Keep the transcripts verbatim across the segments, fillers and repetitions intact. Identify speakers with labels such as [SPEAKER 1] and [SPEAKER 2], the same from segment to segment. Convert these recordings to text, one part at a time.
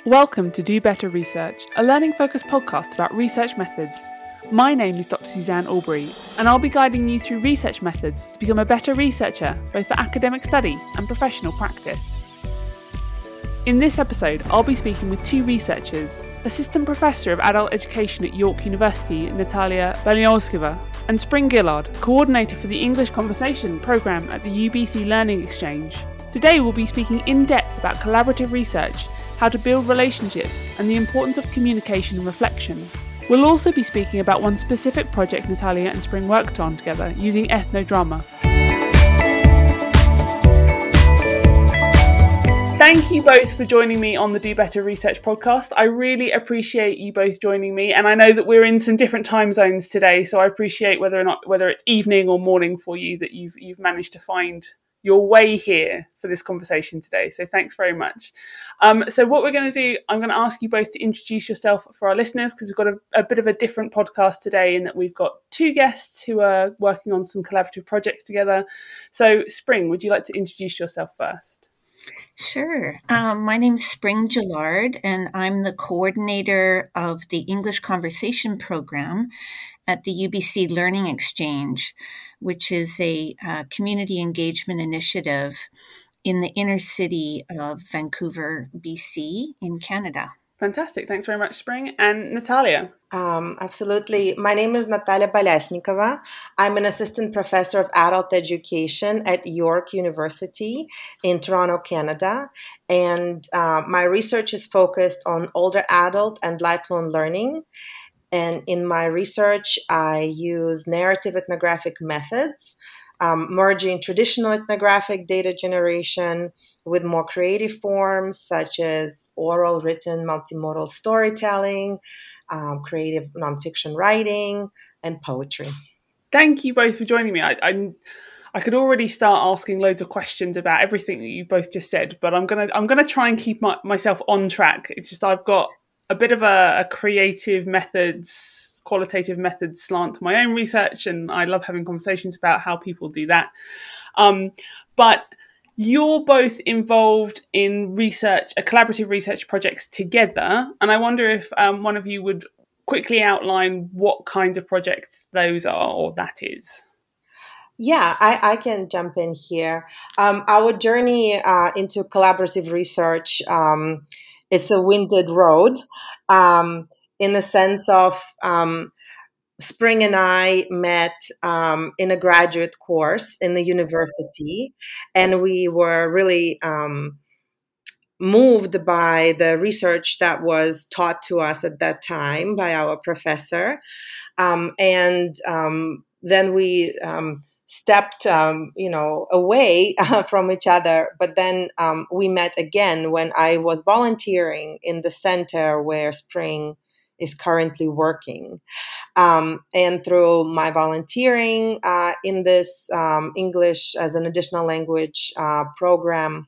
[SPEAKER 1] Welcome to Do Better Research, a learning-focused podcast about research methods. My name is Doctor Suzanne Albury, and I'll be guiding you through research methods to become a better researcher, both for academic study and professional practice. In this episode, I'll be speaking with two researchers, Assistant Professor of Adult Education at York University, Natalia Baliolskova, and Spring Gillard, Coordinator for the English Conversation programme at the U B C Learning Exchange. Today we'll be speaking in depth about collaborative research, how to build relationships, and the importance of communication and reflection. We'll also be speaking about one specific project Natalia and Spring worked on together using ethnodrama. Thank you both for joining me on the Do Better Research podcast. I really appreciate you both joining me, and I know that we're in some different time zones today, so I appreciate whether or not whether it's evening or morning for you that you've you've managed to find your way here for this conversation today. So thanks very much. Um, so what we're going to do, I'm going to ask you both to introduce yourself for our listeners, because we've got a, a bit of a different podcast today in that we've got two guests who are working on some collaborative projects together. So Spring, would you like to introduce yourself first?
[SPEAKER 2] Sure. Um, my name's Spring Gillard, and I'm the coordinator of the English Conversation program at the U B C Learning Exchange, which is a uh, community engagement initiative in the inner city of Vancouver, B C, in Canada.
[SPEAKER 1] Fantastic. Thanks very much, Spring. And Natalia?
[SPEAKER 3] Um, absolutely. My name is Natalia Balesnikova. I'm an assistant professor of adult education at York University in Toronto, Canada. And uh, my research is focused on older adult and lifelong learning. And in my research, I use narrative ethnographic methods, um, merging traditional ethnographic data generation with more creative forms such as oral, written, multimodal storytelling, um, creative nonfiction writing, and poetry.
[SPEAKER 1] Thank you both for joining me. I, I, I could already start asking loads of questions about everything that you both just said, but I'm gonna I'm gonna try and keep my, myself on track. It's just I've got a bit of a, a creative methods, qualitative methods slant to my own research, and I love having conversations about how people do that. Um, but you're both involved in research, a collaborative research projects together, and I wonder if um, one of you would quickly outline what kinds of projects those are, or that is.
[SPEAKER 3] Yeah, I, I can jump in here. Um, our journey uh, into collaborative research um, is a winded road um, in the sense of um, Spring and I met um, in a graduate course in the university, and we were really um, moved by the research that was taught to us at that time by our professor. Um, and um, then we um, stepped, um, you know, away uh, from each other. But then um, we met again when I was volunteering in the center where Spring is currently working. Um, and through my volunteering uh, in this um, English as an additional language uh, program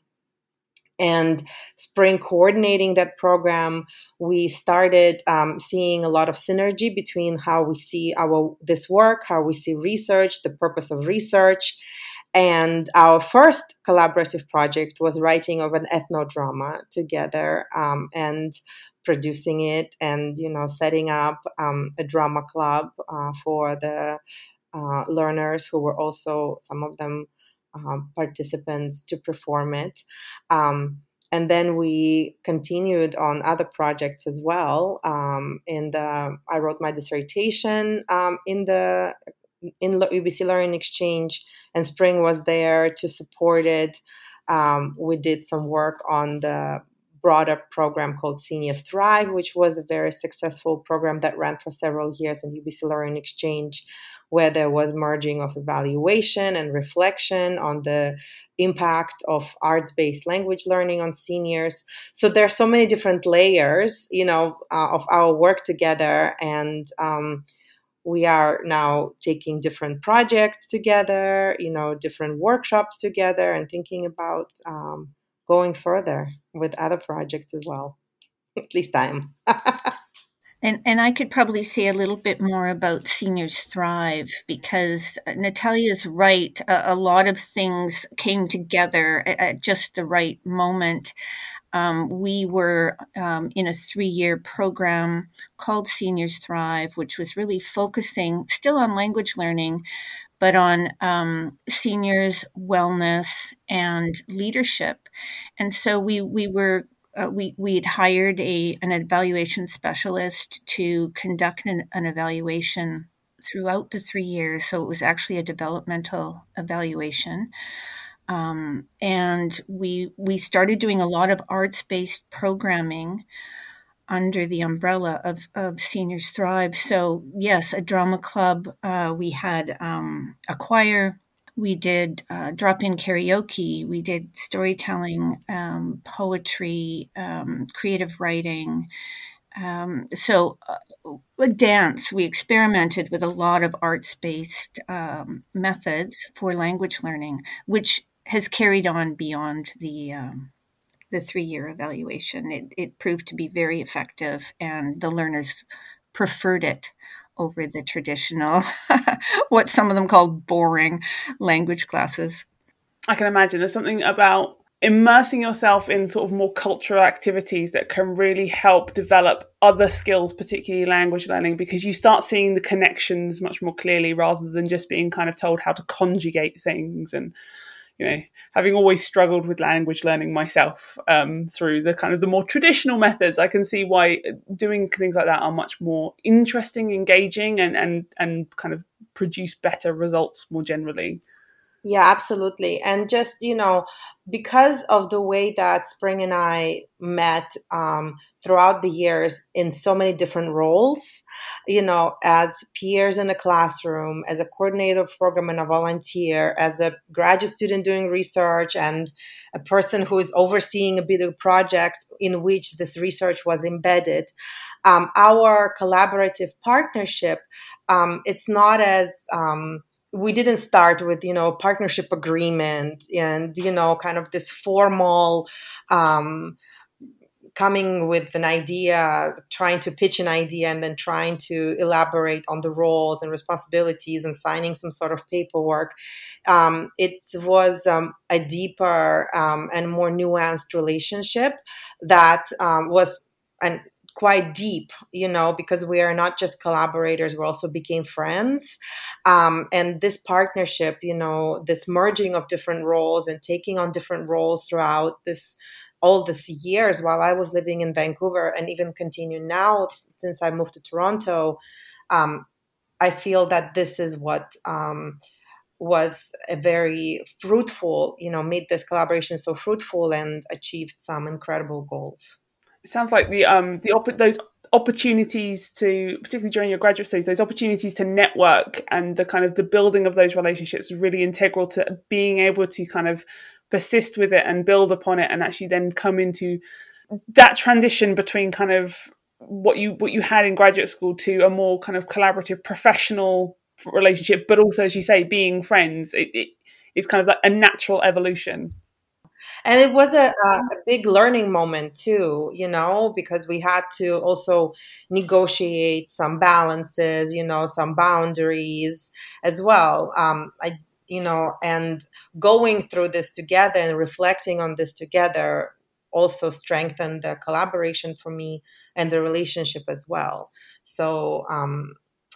[SPEAKER 3] and Spring coordinating that program, we started um, seeing a lot of synergy between how we see our this work, how we see research, the purpose of research. And our first collaborative project was writing of an ethnodrama together um, and producing it, and you know, setting up um, a drama club uh, for the uh, learners who were also some of them um, participants to perform it. Um, and then we continued on other projects as well. Um, in the, I wrote my dissertation um, in the in U B C Learning Exchange, and Spring was there to support it. Um, we did some work on the broader program called Seniors Thrive, which was a very successful program that ran for several years in U B C Learning Exchange, where there was merging of evaluation and reflection on the impact of art-based language learning on seniors. So there are so many different layers, you know, uh, of our work together, and um, we are now taking different projects together, you know, different workshops together, and thinking about um, going further with other projects as well. At least I am.
[SPEAKER 2] And and I could probably say a little bit more about Seniors Thrive, because Natalia's right. A, a lot of things came together at, at just the right moment. Um, we were um, in a three-year program called Seniors Thrive, which was really focusing still on language learning, but on um, seniors' wellness and leadership. And so we we were uh, we we had hired a an evaluation specialist to conduct an, an evaluation throughout the three years. So it was actually a developmental evaluation. Um, and we we started doing a lot of arts-based programming under the umbrella of, of Seniors Thrive. So yes, a drama club. Uh, we had um, a choir. We did uh, drop-in karaoke. We did storytelling, um, poetry, um, creative writing. Um, so uh, dance. We experimented with a lot of arts-based um, methods for language learning, which has carried on beyond the um, the three-year evaluation. It, it proved to be very effective, and the learners preferred it over the traditional, what some of them called boring language classes.
[SPEAKER 1] I can imagine there's something about immersing yourself in sort of more cultural activities that can really help develop other skills, particularly language learning, because you start seeing the connections much more clearly rather than just being kind of told how to conjugate things. And you know, having always struggled with language learning myself um, through the kind of the more traditional methods, I can see why doing things like that are much more interesting, engaging, and and and kind of produce better results more generally.
[SPEAKER 3] Yeah, absolutely. And just, you know, because of the way that Spring and I met um, throughout the years in so many different roles, you know, as peers in a classroom, as a coordinator of program and a volunteer, as a graduate student doing research, and a person who is overseeing a big project in which this research was embedded, um, our collaborative partnership, um, it's not as... Um, we didn't start with, you know, partnership agreement and, you know, kind of this formal um, coming with an idea, trying to pitch an idea and then trying to elaborate on the roles and responsibilities and signing some sort of paperwork. Um, it was um, a deeper um, and more nuanced relationship that um, was an quite deep, you know, because we are not just collaborators, we also became friends. Um, and this partnership, you know, this merging of different roles and taking on different roles throughout this all these years while I was living in Vancouver and even continue now since I moved to Toronto, um, I feel that this is what um, was a very fruitful, you know, made this collaboration so fruitful and achieved some incredible goals.
[SPEAKER 1] It sounds like the um the op- those opportunities to, particularly during your graduate studies, those opportunities to network and the kind of the building of those relationships is really integral to being able to kind of persist with it and build upon it, and actually then come into that transition between kind of what you what you had in graduate school to a more kind of collaborative professional relationship, but also, as you say, being friends. It, it it's kind of like a natural evolution.
[SPEAKER 3] And it was a, a big learning moment too, you know, because we had to also negotiate some balances, you know, some boundaries as well. Um, I, you know, and going through this together and reflecting on this together also strengthened the collaboration for me and the relationship as well. So, um,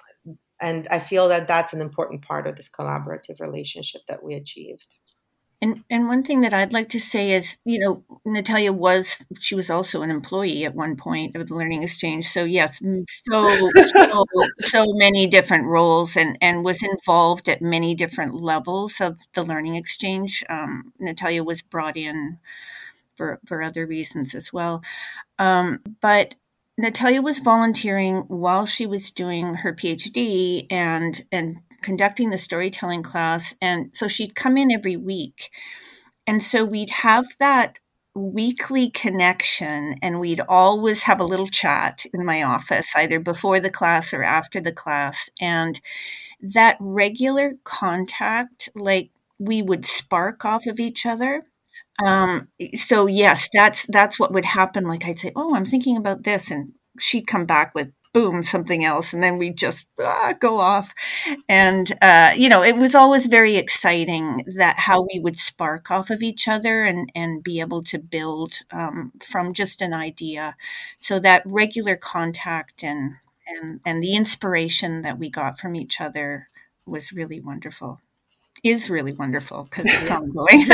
[SPEAKER 3] and I feel that that's an important part of this collaborative relationship that we achieved.
[SPEAKER 2] And and one thing that I'd like to say is, you know, Natalia was, she was also an employee at one point of the Learning Exchange. So yes, so so, so many different roles, and, and was involved at many different levels of the Learning Exchange. Um, Natalia was brought in for, for other reasons as well. Um, but Natalia was volunteering while she was doing her PhD and and conducting the storytelling class. And so she'd come in every week. And so we'd have that weekly connection, and we'd always have a little chat in my office, either before the class or after the class. And that regular contact, like we would spark off of each other. Um, so yes, that's, that's what would happen. Like I'd say, oh, I'm thinking about this. And she'd come back with boom, something else. And then we just ah, go off. And, uh, you know, it was always very exciting that how we would spark off of each other and, and be able to build um, from just an idea. So that regular contact and, and, and the inspiration that we got from each other was really wonderful. Is really wonderful because it's ongoing.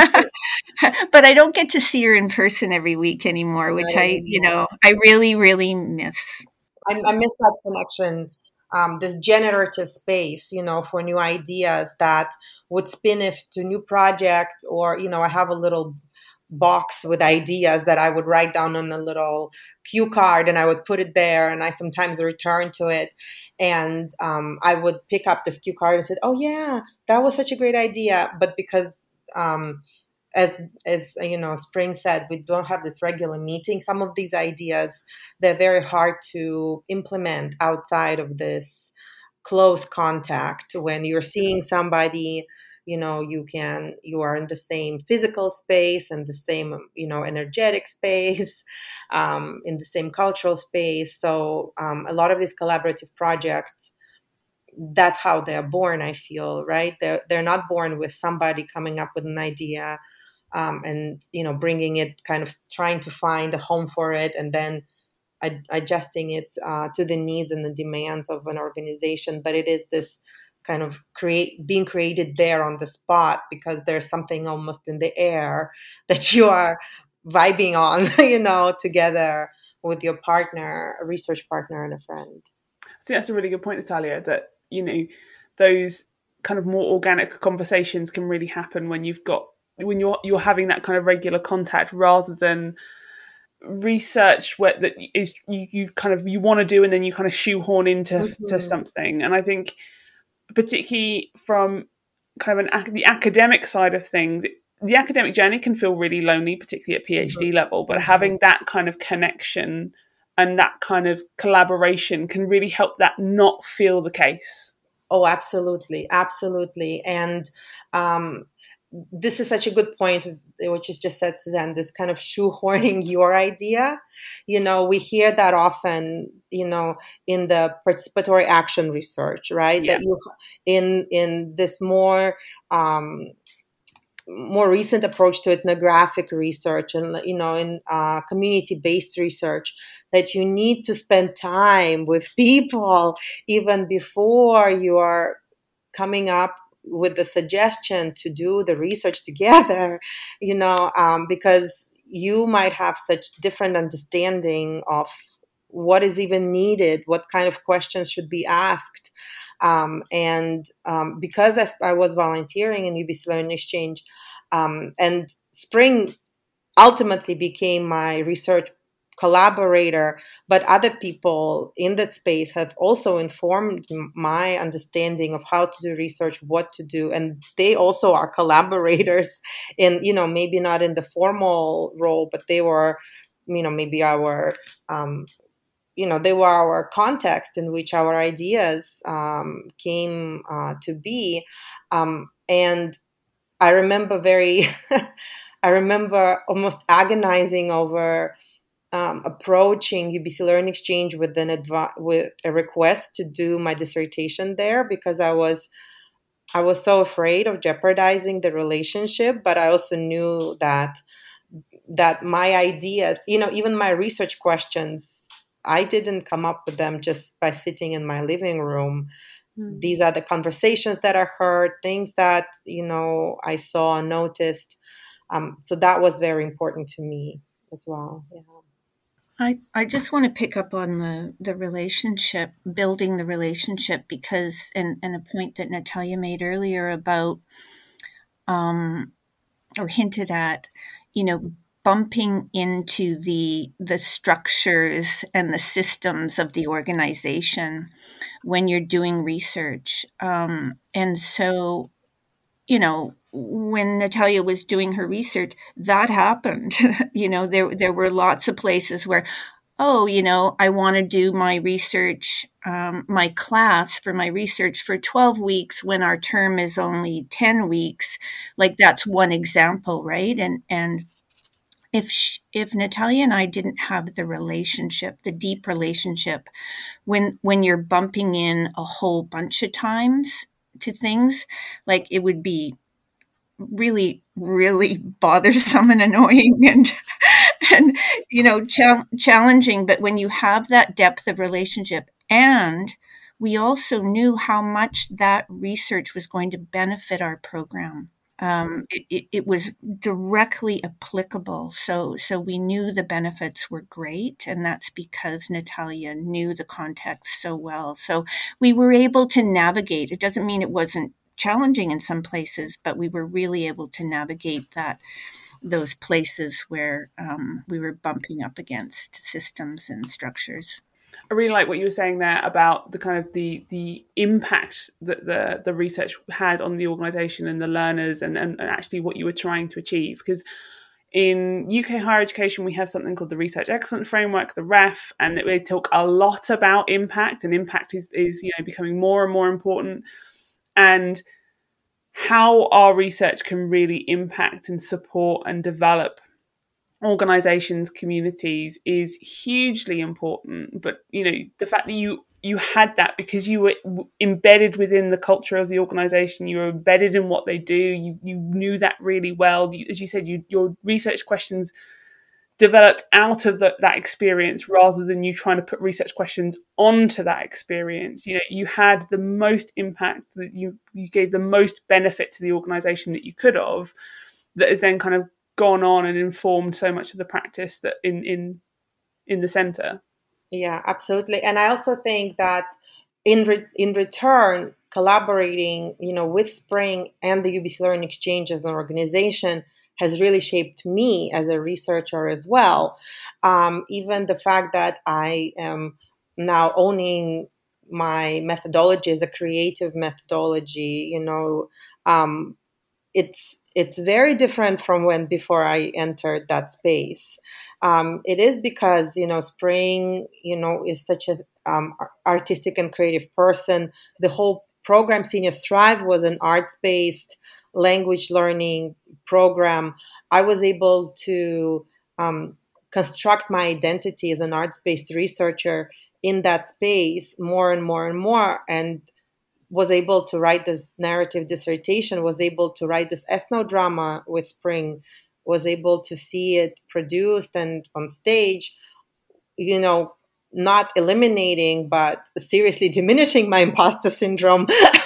[SPEAKER 2] But I don't get to see her in person every week anymore, which I, you know, I really, really miss.
[SPEAKER 3] I, I miss that connection, um, this generative space, you know, for new ideas that would spin if to new projects, or, you know, I have a little box with ideas that I would write down on a little cue card and I would put it there, and I sometimes return to it, and um, I would pick up this cue card and said, oh yeah, that was such a great idea. But because um, as as you know, Spring said, we don't have this regular meeting. Some of these ideas, they're very hard to implement outside of this close contact. When you're seeing somebody, you know, you can, you are in the same physical space and the same, you know, energetic space, um, in the same cultural space. So um, a lot of these collaborative projects, that's how they're born, I feel, right? They're, they're not born with somebody coming up with an idea um, and, you know, bringing it, kind of trying to find a home for it and then ad- adjusting it uh, to the needs and the demands of an organization. But it is this kind of create being created there on the spot because there's something almost in the air that you are vibing on, you know, together with your partner, a research partner and a friend.
[SPEAKER 1] I think that's a really good point, Natalia, that, you know, those kind of more organic conversations can really happen when you've got, when you're you're having that kind of regular contact rather than research where that is you, you kind of you want to do and then you kind of shoehorn into mm-hmm. to something. And I think particularly from kind of an the academic side of things, the academic journey can feel really lonely, particularly at PhD mm-hmm. level, but mm-hmm. having that kind of connection and that kind of collaboration can really help that not feel the case.
[SPEAKER 3] Oh, absolutely. Absolutely. And um, this is such a good point, which is just said, Suzanne, this kind of shoehorning your idea. You know, we hear that often, you know, in the participatory action research, right? Yeah. That you, in, in this more, um, more recent approach to ethnographic research and, you know, in uh, community-based research, that you need to spend time with people even before you are coming up with the suggestion to do the research together, you know, um, because you might have such different understanding of what is even needed, what kind of questions should be asked. Um, and um, because I, I was volunteering in U B C Learning Exchange, um, and Spring ultimately became my research collaborator, but other people in that space have also informed my understanding of how to do research, what to do, and they also are collaborators in, you know, maybe not in the formal role, but they were, you know, maybe our um, you know, they were our context in which our ideas um, came uh, to be. Um, and I remember very, I remember almost agonizing over um, approaching U B C Learning Exchange with an adv- with a request to do my dissertation there, because I was, I was so afraid of jeopardizing the relationship, but I also knew that, that my ideas, you know, even my research questions, I didn't come up with them just by sitting in my living room. Mm. These are the conversations that I heard, things that, you know, I saw and noticed. Um, so that was very important to me as well. Yeah.
[SPEAKER 2] I, I just want to pick up on the, the relationship, building the relationship, because, and, and a point that Natalia made earlier about, um, or hinted at, you know, bumping into the the structures and the systems of the organization when you're doing research. Um, and so, you know, when Natalia was doing her research, that happened. you know, there there were lots of places where, oh, you know, I want to do my research, um, my class for my research for twelve weeks when our term is only ten weeks. Like, that's one example, right? And and if she, if Natalia and I didn't have the relationship, the deep relationship, when when you're bumping in a whole bunch of times to things, like it would be really, really bothersome and annoying and and you know chal- challenging. But when you have that depth of relationship, and we also knew how much that research was going to benefit our program. Um, it, it, it was directly applicable. So, so we knew the benefits were great, and that's because Natalia knew the context so well. So we were able to navigate. It doesn't mean it wasn't challenging in some places, but we were really able to navigate that those places where um, we were bumping up against systems and structures.
[SPEAKER 1] I really like what you were saying there about the kind of the the impact that the the research had on the organisation and the learners, and, and, and actually what you were trying to achieve. Because in U K higher education, we have something called the Research Excellence Framework, the R E F, and we talk a lot about impact, and impact is, is you know becoming more and more important, and how our research can really impact and support and develop organizations, communities is hugely important. But you know, the fact that you you had that because you were embedded within the culture of the organization, you were embedded in what they do, you you knew that really well. You, as you said, you, your research questions developed out of the, that experience rather than you trying to put research questions onto that experience. You know, you had the most impact, that you you gave the most benefit to the organization that you could have, that is then kind of gone on and informed so much of the practice that in in in the center.
[SPEAKER 3] Yeah, absolutely. And I also think that in re- in return, collaborating, you know, with Spring and the U B C Learning Exchange as an organization has really shaped me as a researcher as well. Um, even the fact that I am now owning my methodology as a creative methodology, you know, um, it's it's very different from when before I entered that space. Um, it is because, you know, Spring, you know, is such a um, artistic and creative person. The whole program, Seniors Thrive, was an arts-based language learning program. I was able to um, construct my identity as an arts-based researcher in that space more and more and more, and was able to write this narrative dissertation, was able to write this ethnodrama with Spring, was able to see it produced and on stage, you know, not eliminating, but seriously diminishing my imposter syndrome,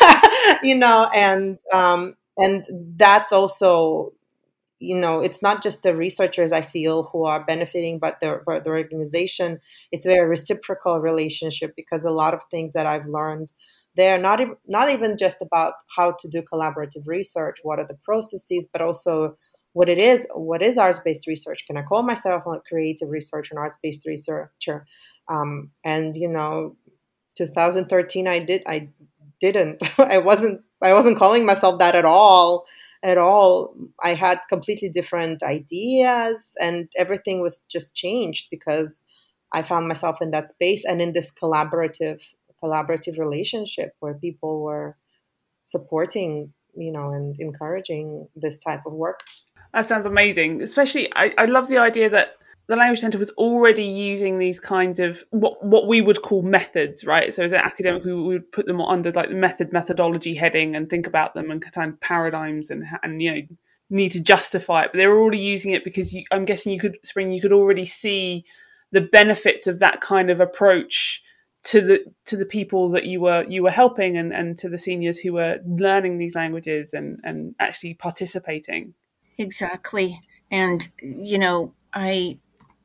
[SPEAKER 3] you know, and um, and that's also, you know, it's not just the researchers I feel who are benefiting, but the, but the organization. It's a very reciprocal relationship, because a lot of things that I've learned, they're not even, not even just about how to do collaborative research, what are the processes, but also what it is, what is arts-based research? Can I call myself a creative researcher, an arts-based researcher? Um, and, you know, two thousand thirteen, I did, I didn't, I wasn't, I wasn't calling myself that at all. At all. I had completely different ideas, and everything was just changed because I found myself in that space and in this collaborative collaborative relationship where people were supporting, you know, and encouraging this type of work.
[SPEAKER 1] That sounds amazing. Especially, I, I love the idea that the Language Centre was already using these kinds of what what we would call methods, right? So as an academic, we would put them under like the method methodology heading and think about them and kind of paradigms and and you know need to justify it. But they were already using it because you, I'm guessing you could Spring, you could already see the benefits of that kind of approach to the to the people that you were you were helping, and, and to the seniors who were learning these languages and, and actually participating.
[SPEAKER 2] Exactly. And, you know, I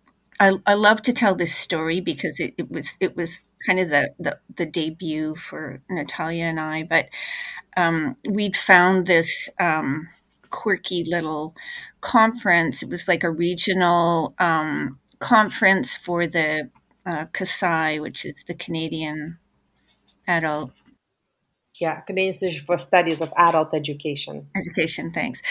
[SPEAKER 2] I, I love to tell this story because it, it was it was kind of the, the, the debut for Natalia and I. But um, we'd found this um, quirky little conference. It was like a regional um, conference for the uh, C A S I, which is the Canadian Adult
[SPEAKER 3] Yeah, Canadian Institute for Studies of Adult Education.
[SPEAKER 2] Education, thanks.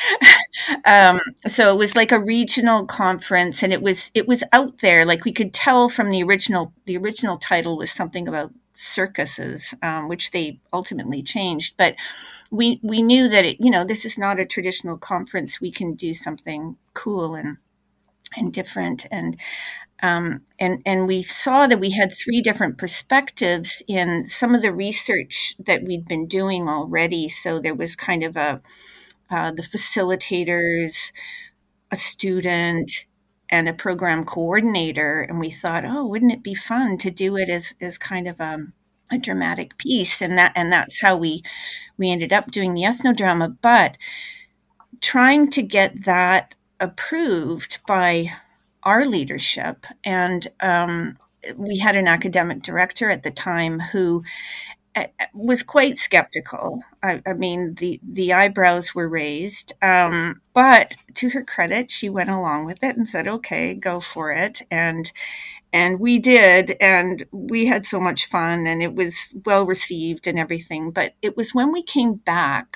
[SPEAKER 2] um, so it was like a regional conference, and it was it was out there. Like we could tell from the original. The original title was something about circuses, um, which they ultimately changed. But we we knew that it, you know, this is not a traditional conference. We can do something cool, and and different. And um, and and we saw that we had three different perspectives in some of the research that we'd been doing already. So there was kind of a uh, the facilitators, a student, and a program coordinator. And we thought, oh, wouldn't it be fun to do it as as kind of a, a dramatic piece? And that and that's how we we ended up doing the ethnodrama. But trying to get that approved by our leadership, and um, we had an academic director at the time who uh, was quite skeptical. I, I mean, the, the eyebrows were raised, um, but to her credit, she went along with it and said, okay, go for it. And and we did, and we had so much fun, and it was well received and everything. But it was when we came back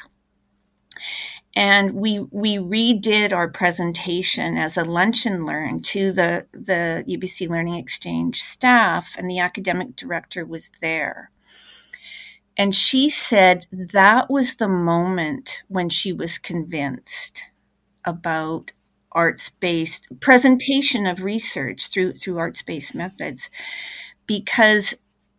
[SPEAKER 2] and we we redid our presentation as a lunch and learn to the, the U B C Learning Exchange staff, and the academic director was there. And she said that was the moment when she was convinced about arts-based presentation of research through through arts-based methods. Because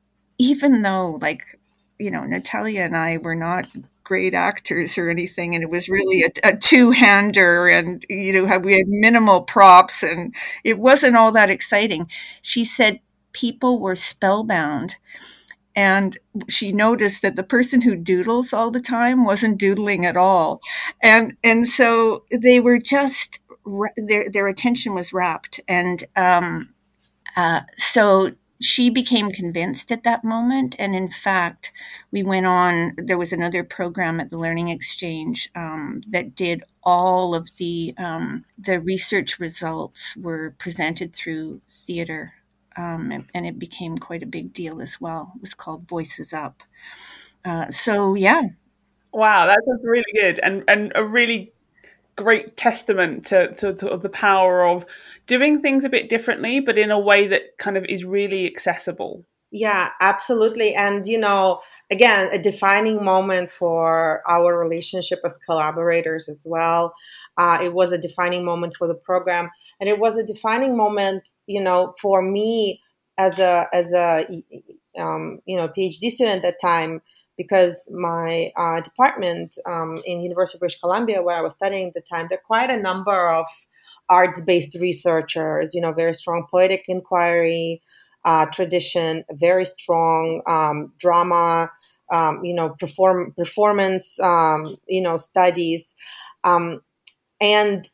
[SPEAKER 2] even though, like, you know, Natalia and I were not great actors or anything, and it was really a, a two-hander, and, you know, we had minimal props, and it wasn't all that exciting. She said people were spellbound. And she noticed that the person who doodles all the time wasn't doodling at all. And and so they were just, their their attention was rapt. And um, uh, so she became convinced at that moment. And in fact, we went on, there was another program at the Learning Exchange um, that did all of the, um, the research results were presented through theater. Um, and, and it became quite a big deal as well. It was called Voices Up. Uh, so, yeah.
[SPEAKER 1] Wow, that sounds really good, and, and a really great testament to, to, to the power of doing things a bit differently, but in a way that kind of is really accessible.
[SPEAKER 3] Yeah, absolutely. And, you know, again, a defining moment for our relationship as collaborators as well. Uh, it was a defining moment for the program. And it was a defining moment, you know, for me as a, as a, um, you know, PhD student at that time, because my uh, department um, in University of British Columbia, where I was studying at the time, there are quite a number of arts-based researchers, you know, very strong poetic inquiry, Uh, tradition, very strong um, drama, um, you know, perform performance, um, you know, studies, um, and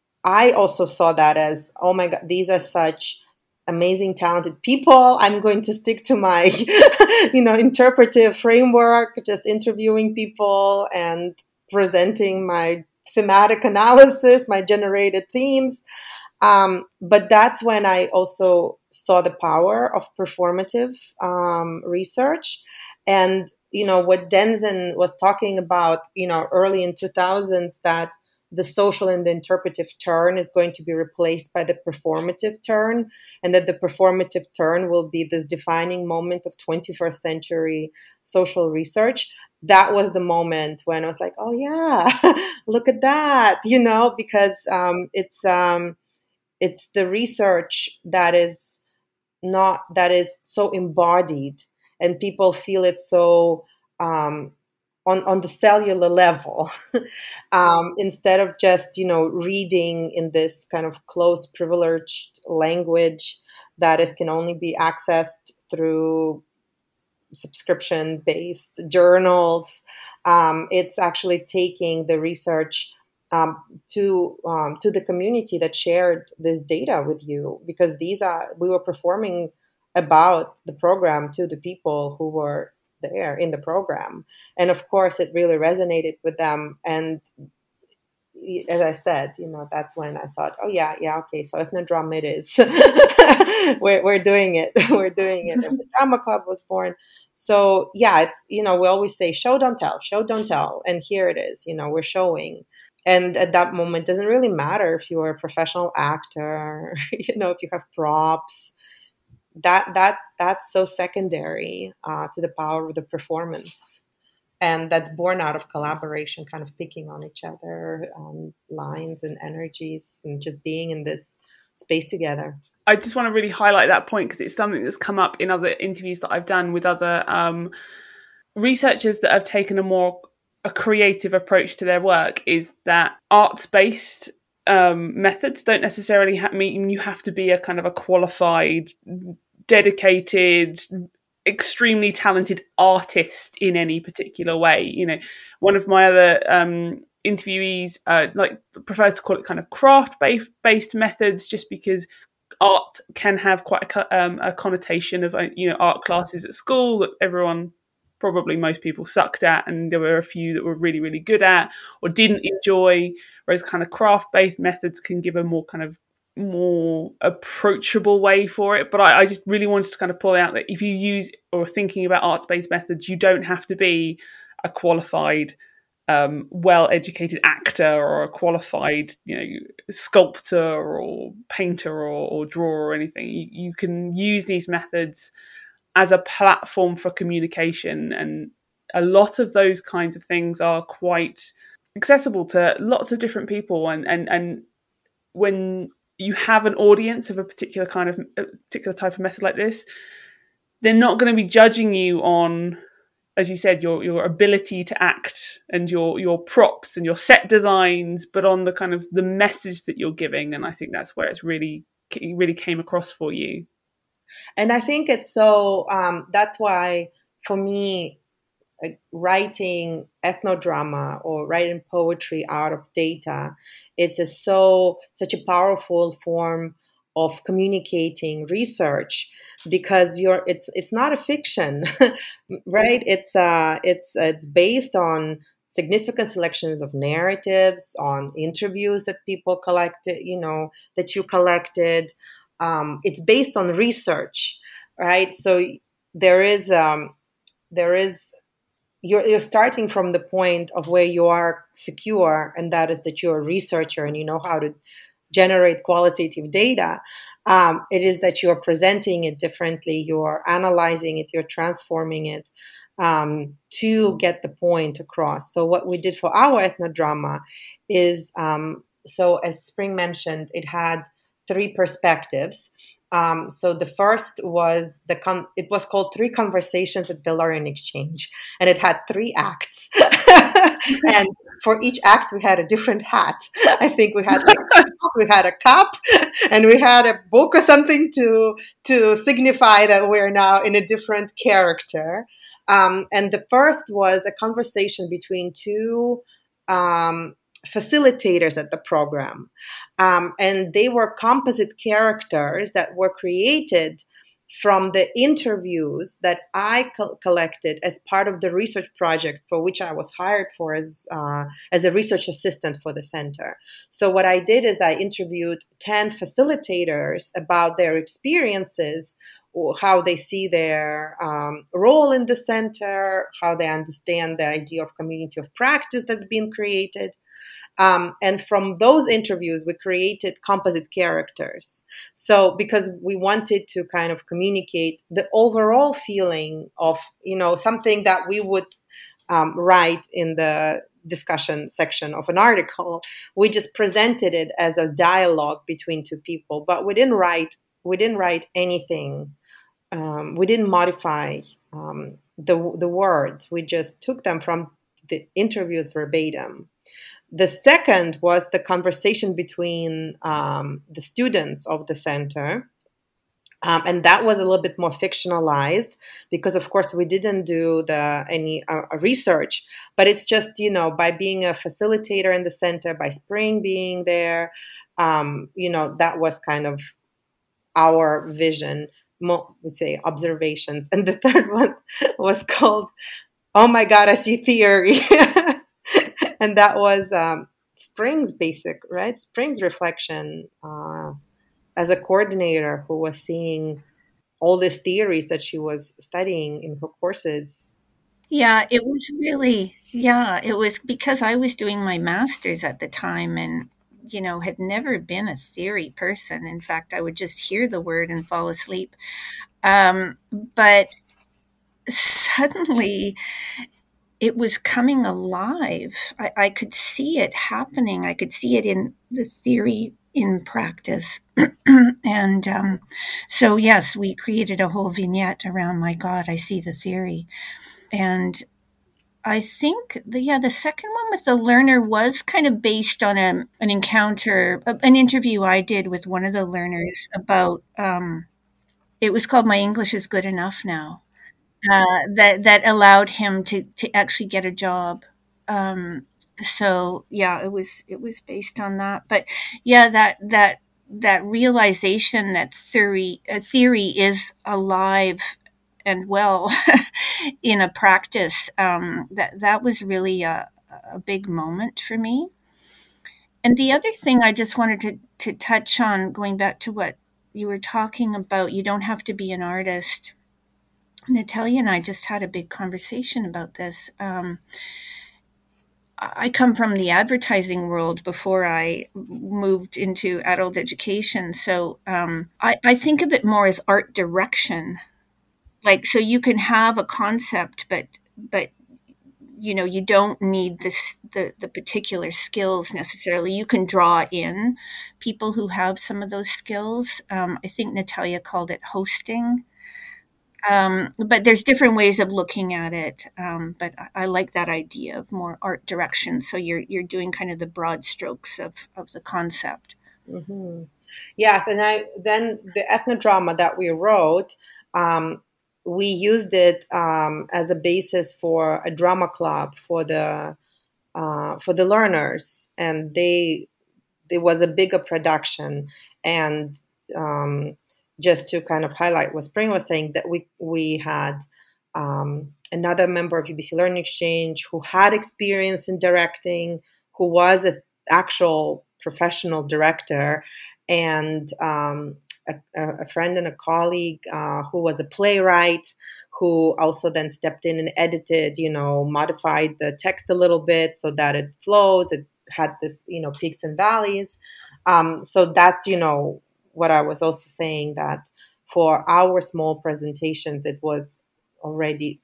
[SPEAKER 3] I also saw that as, oh my God, these are such amazing, talented people. I'm going to stick to my, you know, interpretive framework, just interviewing people and presenting my thematic analysis, my generated themes. Um, but that's when I also saw the power of performative um, research. And, you know, what Denzin was talking about, you know, early in two thousands, that the social and the interpretive turn is going to be replaced by the performative turn, and that the performative turn will be this defining moment of twenty-first century social research. That was the moment when I was like, oh, yeah, look at that, you know, because um, it's... Um, It's the research that is not, that is so embodied, and people feel it so um, on, on the cellular level, um, instead of just, you know, reading in this kind of closed, privileged language that is can only be accessed through subscription-based journals. Um, it's actually taking the research Um, to um, to the community that shared this data with you, because these are, we were performing about the program to the people who were there in the program, and of course it really resonated with them. And as I said, you know, that's when I thought, oh yeah, yeah, okay, so Ethnodrama it is. we're we're doing it, we're doing it. And the drama club was born. So yeah, it's, you know, we always say show don't tell, show don't tell, and here it is. You know, we're showing. And at that moment, it doesn't really matter if you're a professional actor, you know, if you have props. That that that's so secondary uh, to the power of the performance, and that's born out of collaboration, kind of picking on each other, um, lines and energies, and just being in this space together.
[SPEAKER 1] I just want to really highlight that point because it's something that's come up in other interviews that I've done with other um, researchers that have taken a more a creative approach to their work, is that arts-based um, methods don't necessarily ha- mean you have to be a kind of a qualified, dedicated, extremely talented artist in any particular way. You know, one of my other um, interviewees uh, like prefers to call it kind of craft-based based methods, just because art can have quite a, um, a connotation of, you know, art classes at school that everyone, probably most people, sucked at, and there were a few that were really, really good at or didn't enjoy, whereas kind of craft-based methods can give a more kind of more approachable way for it. But I, I just really wanted to kind of pull out that if you use or thinking about arts-based methods, you don't have to be a qualified Um, well-educated actor or a qualified, you know, sculptor or painter or, or drawer or anything. You, you can use these methods as a platform for communication, and a lot of those kinds of things are quite accessible to lots of different people. And and and when you have an audience of a particular kind of a particular type of method like this, they're not going to be judging you on, as you said, your your ability to act and your your props and your set designs, but on the kind of the message that you're giving. And I think that's where it's really it really came across for you.
[SPEAKER 3] And I think it's so um, that's why for me, like, writing ethnodrama or writing poetry out of data, it's a so such a powerful form of communicating research, because you're it's it's not a fiction, right? It's uh it's it's based on significant selections of narratives, on interviews that people collected, you know, that you collected. Um, it's based on research, right? So there is um there is you're you're starting from the point of where you are secure, and that is that you're a researcher and you know how to generate qualitative data. Um, it is that you're presenting it differently, you're analyzing it, you're transforming it um, to get the point across. So what we did for our ethnodrama is, um, so as Spring mentioned, it had three perspectives. Um, so the first was the com- it was called Three Conversations at the Learning Exchange, and it had three acts. And for each act, we had a different hat. I think we had like we had a cup, and we had a book or something to to signify that we're now in a different character. Um, and the first was a conversation between two um, facilitators at the program. Um, and they were composite characters that were created from the interviews that I co- collected as part of the research project for which I was hired for as, uh, as a research assistant for the center. So what I did is I interviewed ten facilitators about their experiences, or how they see their um, role in the center, how they understand the idea of community of practice that's been created. Um, and from those interviews, we created composite characters. So because we wanted to kind of communicate the overall feeling of, you know, something that we would um, write in the discussion section of an article, we just presented it as a dialogue between two people, but we didn't write, we didn't write anything. Um, we didn't modify um, the the words. We just took them from the interviews verbatim. The second was the conversation between um, the students of the center. Um, and that was a little bit more fictionalized because, of course, we didn't do the any uh, research. But it's just, you know, by being a facilitator in the center, by Spring being there, um, you know, that was kind of our vision, mo- we say observations. And the third one was called, "Oh my God, I see theory." And that was um, Spring's basic, right? Spring's reflection uh, as a coordinator who was seeing all these theories that she was studying in her courses.
[SPEAKER 2] Yeah, it was really, yeah, it was because I was doing my master's at the time and, you know, had never been a theory person. In fact, I would just hear the word and fall asleep. Um, but suddenly, it was coming alive. I, I could see it happening. I could see it in the theory in practice. And um, so, yes, we created a whole vignette around My God, I See the Theory. And I think the yeah the second one with the learner was kind of based on a, an encounter, an interview I did with one of the learners about. Um, it was called My English is Good Enough Now. Uh, that that allowed him to to actually get a job. Um, so yeah, it was it was based on that. But yeah, that that that realization that theory uh, theory is alive and well in a practice, um, that that was really a, a big moment for me. And the other thing I just wanted to to touch on, going back to what you were talking about, you don't have to be an artist. Natalia and I just had a big conversation about this. Um, I come from the advertising world before I moved into adult education. So um, I, I think of it more as art direction. Like, so you can have a concept, but but you know, you don't need this the the particular skills necessarily. You can draw in people who have some of those skills. Um, I think Natalia called it hosting. Um, but there's different ways of looking at it. Um, but I, I like that idea of more art direction. So you're you're doing kind of the broad strokes of, of the concept.
[SPEAKER 3] Mm-hmm. Yeah, and I then the ethnodrama that we wrote, um, we used it um, as a basis for a drama club for the uh, for the learners, and they there was a bigger production. And um, just to kind of highlight what Spring was saying, that we we had um, another member of U B C Learning Exchange who had experience in directing, who was an actual professional director, and um, a, a friend and a colleague uh, who was a playwright, who also then stepped in and edited, you know, modified the text a little bit so that it flows. It had this, you know, peaks and valleys. Um, so that's, you know, what I was also saying, that for our small presentations, it was already,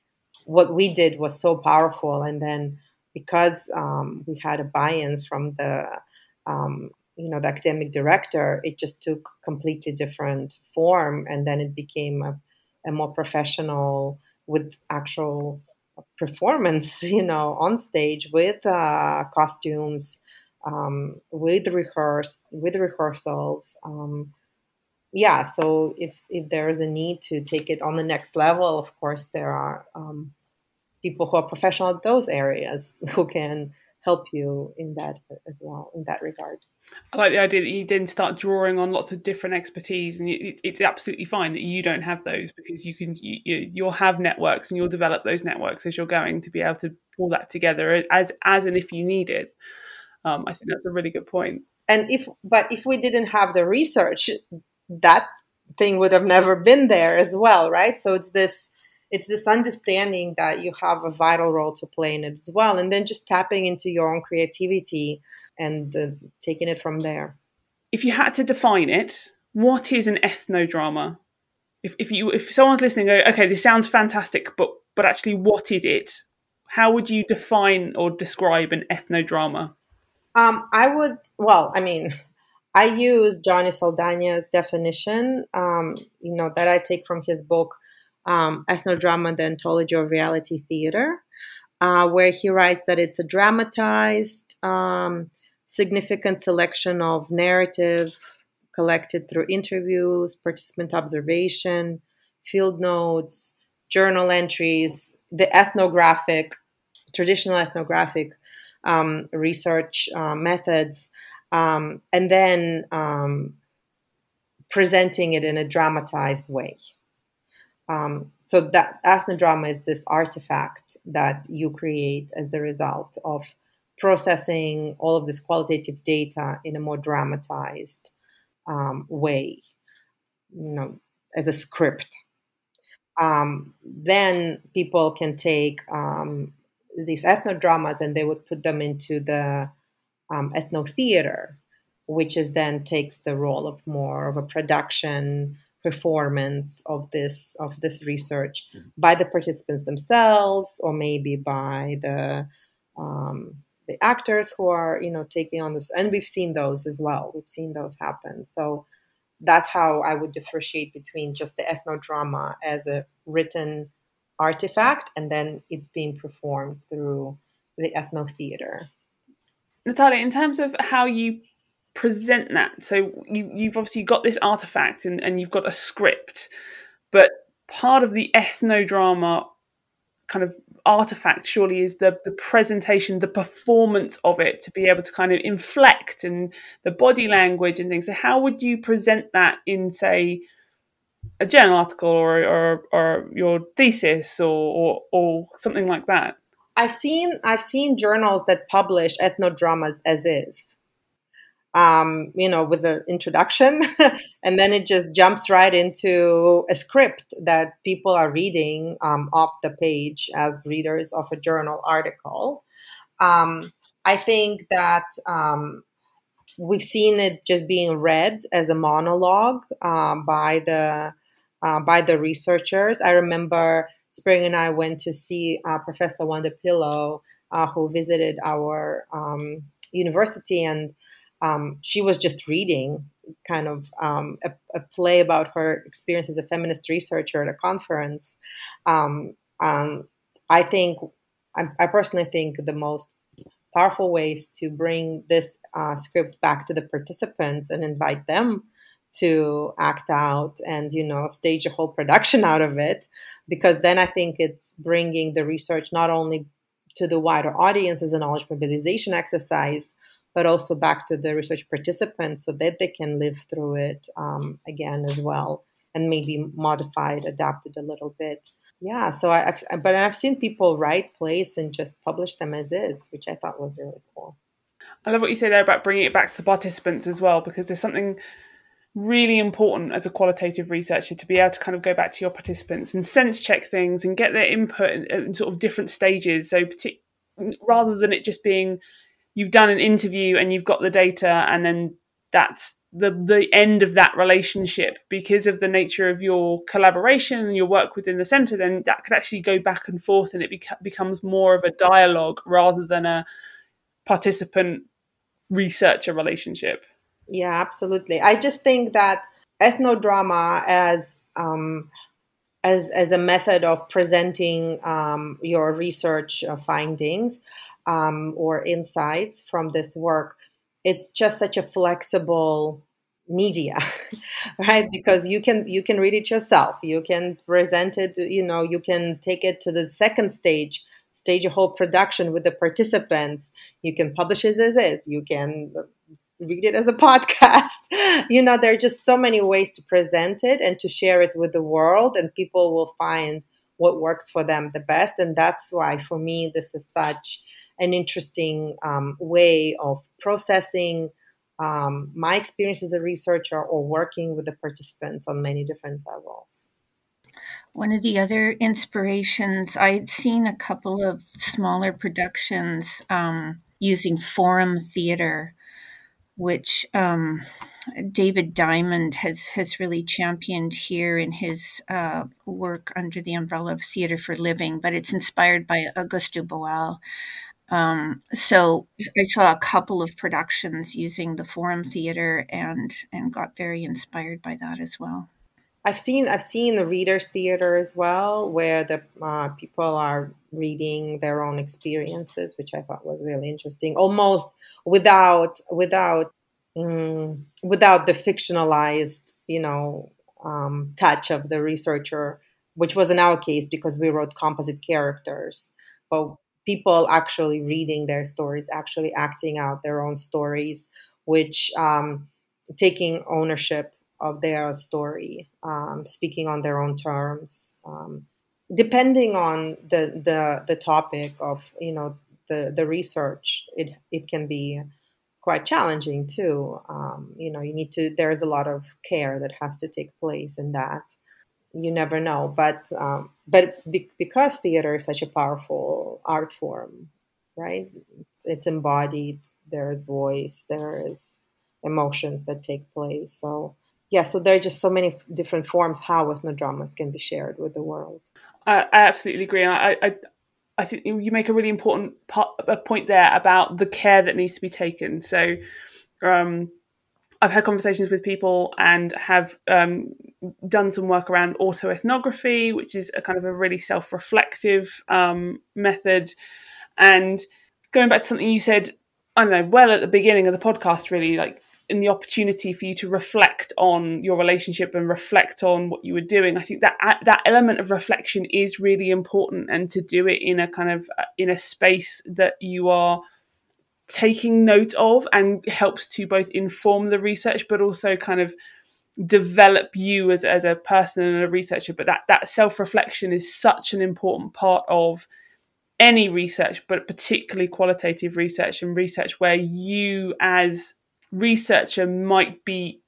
[SPEAKER 3] what we did was so powerful. And then because um, we had a buy-in from the, um, you know, the academic director, it just took completely different form. And then it became a, a more professional, with actual performance, you know, on stage, with uh, costumes, um, with rehearse, with rehearsals. Um, yeah, so if if there is a need to take it on the next level, of course, there are um, people who are professional at those areas who can help you in that as well, in that regard.
[SPEAKER 1] I like the idea that you then start drawing on lots of different expertise, and it, it's absolutely fine that you don't have those, because you can you, you'll have networks and you'll develop those networks as you're going to be able to pull that together as as and if you need it. Um, I think that's a really good point.
[SPEAKER 3] And if but if we didn't have the research, that thing would have never been there as well, right? So it's this it's this understanding that you have a vital role to play in it as well, and then just tapping into your own creativity and uh, taking it from there.
[SPEAKER 1] If you had to define it, what is an ethnodrama? If if you if someone's listening, go, okay, this sounds fantastic, but but actually, what is it? How would you define or describe an ethnodrama?
[SPEAKER 3] Um, I would, well, I mean, I use Johnny Saldana's definition, um, you know, that I take from his book, um, Ethnodrama, the Anthology of Reality Theater, uh, where he writes that it's a dramatized, um, significant selection of narrative collected through interviews, participant observation, field notes, journal entries, the ethnographic, traditional ethnographic um, research uh, methods, um, and then um, presenting it in a dramatized way. Um, so that ethnodrama is this artifact that you create as a result of processing all of this qualitative data in a more dramatized um, way, you know, as a script. Um, then people can take um, these ethnodramas and they would put them into the um, ethnotheater, which is then takes the role of more of a production performance of this of this research by the participants themselves, or maybe by the um, the actors who are, you know, taking on this. And we've seen those as well. We've seen those happen. So that's how I would differentiate between just the ethnodrama as a written artifact and then it's being performed through the ethnotheater.
[SPEAKER 1] Natalia, in terms of how you present that, so you, you've obviously got this artifact and, and you've got a script, but part of the ethnodrama kind of artifact surely is the the presentation, the performance of it, to be able to kind of inflect and the body language and things. So how would you present that in, say, a journal article or or, or your thesis or, or or something like that?
[SPEAKER 3] I've seen I've seen journals that publish ethnodramas as is. Um, you know, with the introduction, and then it just jumps right into a script that people are reading um, off the page as readers of a journal article. Um, I think that um, we've seen it just being read as a monologue um, by the uh, by the researchers. I remember Spring and I went to see uh, Professor Wanda Pillow, uh, who visited our um, university, and Um, she was just reading kind of um, a, a play about her experience as a feminist researcher at a conference. Um, um, I think, I, I personally think the most powerful ways to bring this uh, script back to the participants and invite them to act out and, you know, stage a whole production out of it, because then I think it's bringing the research not only to the wider audience as a knowledge mobilization exercise, but also back to the research participants so that they can live through it um, again as well, and maybe modify it, adapt it a little bit. Yeah, so I, I've, but I've seen people write plays and just publish them as is, which I thought was really cool.
[SPEAKER 1] I love what you say there about bringing it back to the participants as well, because there's something really important as a qualitative researcher to be able to kind of go back to your participants and sense check things and get their input in, in sort of different stages. So partic- rather than it just being, you've done an interview and you've got the data and then that's the the end of that relationship, because of the nature of your collaboration and your work within the centre, then that could actually go back and forth and it beca- becomes more of a dialogue rather than a participant researcher relationship.
[SPEAKER 3] Yeah, absolutely. I just think that ethnodrama as um, as as a method of presenting um, your research uh, findings um, or insights from this work, it's just such a flexible media, right? Because you can you can read it yourself, you can present it, you know, you can take it to the second stage, stage a whole production with the participants. You can publish it as is. You can read it as a podcast. You know, there are just so many ways to present it and to share it with the world, and people will find what works for them the best. And that's why, for me, this is such an interesting um, way of processing um, my experience as a researcher or working with the participants on many different levels.
[SPEAKER 2] One of the other inspirations, I'd seen a couple of smaller productions um, using forum theater, which um, David Diamond has, has really championed here in his uh, work under the umbrella of Theatre for Living, but it's inspired by Auguste Boal. Um, so I saw a couple of productions using the forum theater and and got very inspired by that as well.
[SPEAKER 3] I've seen I've seen the readers' theater as well, where the uh, people are reading their own experiences, which I thought was really interesting. Almost without without um, without the fictionalized, you know, um, touch of the researcher, which was in our case because we wrote composite characters, but people actually reading their stories, actually acting out their own stories, which um, taking ownership of their story, um, speaking on their own terms, um, depending on the, the the topic of, you know, the the research. It it can be quite challenging too. Um, you know, you need to. There's a lot of care that has to take place in that. You never know, but um, but be- because theater is such a powerful art form, right? It's, it's embodied. There is voice. There is emotions that take place. So. Yeah, so there are just so many different forms how ethnodramas can be shared with the world.
[SPEAKER 1] I, I absolutely agree. I, I I think you make a really important part, a point there about the care that needs to be taken. So um, I've had conversations with people and have um, done some work around autoethnography, which is a kind of a really self-reflective um, method. And going back to something you said, I don't know, well at the beginning of the podcast, really, like in the opportunity for you to reflect on your relationship and reflect on what you were doing. I think that that element of reflection is really important, and to do it in a kind of in a space that you are taking note of and helps to both inform the research, but also kind of develop you as, as a person and a researcher. But that, that self-reflection is such an important part of any research, but particularly qualitative research and research where you as researcher might be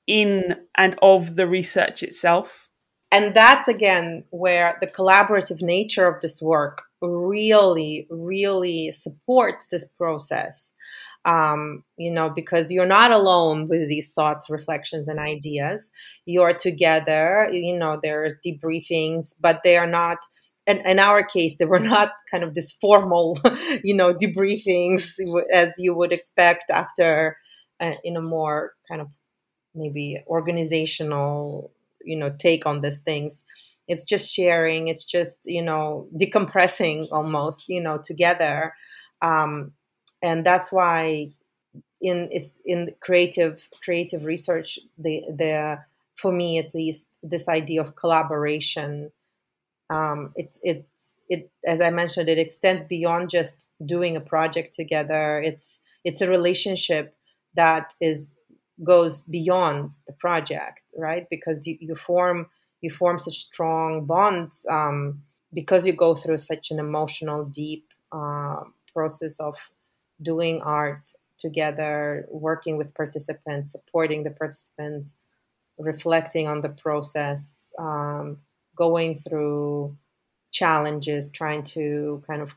[SPEAKER 1] in and of the research itself.
[SPEAKER 3] And that's, again, where the collaborative nature of this work really, really supports this process, um, you know, because you're not alone with these thoughts, reflections, and ideas. You're together, you know, there are debriefings, but they are not, in, in our case, they were not kind of this formal, you know, debriefings as you would expect after uh, in a more kind of maybe organizational, you know, take on these things. It's just sharing. It's just, you know, decompressing almost, you know, together. Um, and that's why in is in creative creative research, the the for me at least, this idea of collaboration, um, it's it's it as I mentioned, it extends beyond just doing a project together. It's it's a relationship that is goes beyond the project, right? Because you, you form you form such strong bonds um, because you go through such an emotional, deep uh, process of doing art together, working with participants, supporting the participants, reflecting on the process, um, going through challenges, trying to kind of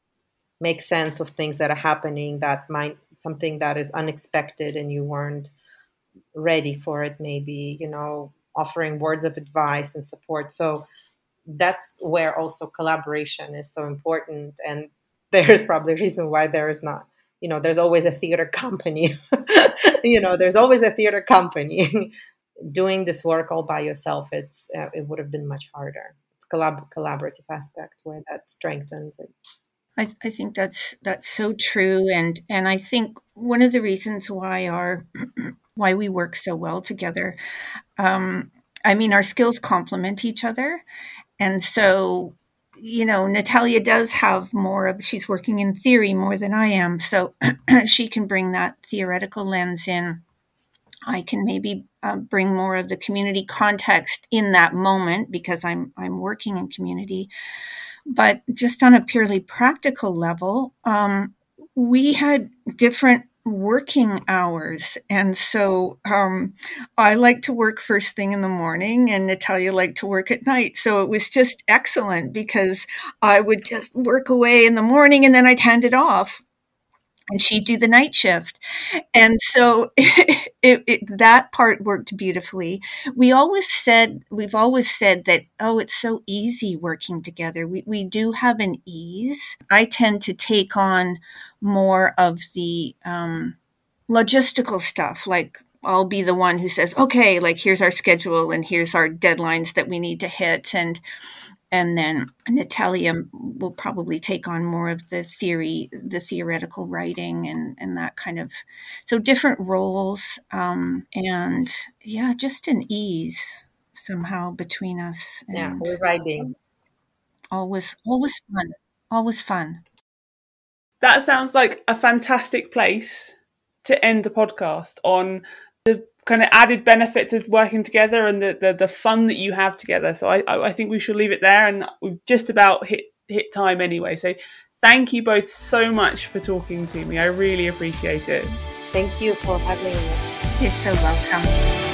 [SPEAKER 3] make sense of things that are happening, that might something that is unexpected and you weren't ready for it, maybe, you know, offering words of advice and support. So that's where also collaboration is so important. And there's probably a reason why there is not, you know, there's always a theater company, you know, there's always a theater company. Doing this work all by yourself, it's uh, it would have been much harder. It's collab- collaborative aspect where that strengthens it.
[SPEAKER 2] I, th- I think that's that's so true, and and I think one of the reasons why our why we work so well together, um, I mean, our skills complement each other, and so, you know, Natalia does have more of, she's working in theory more than I am, so she can bring that theoretical lens in. I can maybe uh, bring more of the community context in that moment because I'm I'm working in community. But just on a purely practical level, um, we had different working hours. And so um, I like to work first thing in the morning and Natalia liked to work at night. So it was just excellent because I would just work away in the morning and then I'd hand it off. And she'd do the night shift. And so it, it, that part worked beautifully. We always said, we've always said that, oh, it's so easy working together. We, we do have an ease. I tend to take on more of the um, logistical stuff, like I'll be the one who says, okay, like here's our schedule and here's our deadlines that we need to hit. And And then Natalia will probably take on more of the theory, the theoretical writing and, and that kind of, so different roles. Um, and yeah, just an ease somehow between us. And
[SPEAKER 3] yeah, we're writing.
[SPEAKER 2] Always, always fun, always fun.
[SPEAKER 1] That sounds like a fantastic place to end the podcast on, the kind of added benefits of working together and the, the, the fun that you have together. So I, I think we should leave it there, and we've just about hit hit time anyway. So thank you both so much for talking to me. I really appreciate it.
[SPEAKER 3] Thank you for having me.
[SPEAKER 2] You're so welcome.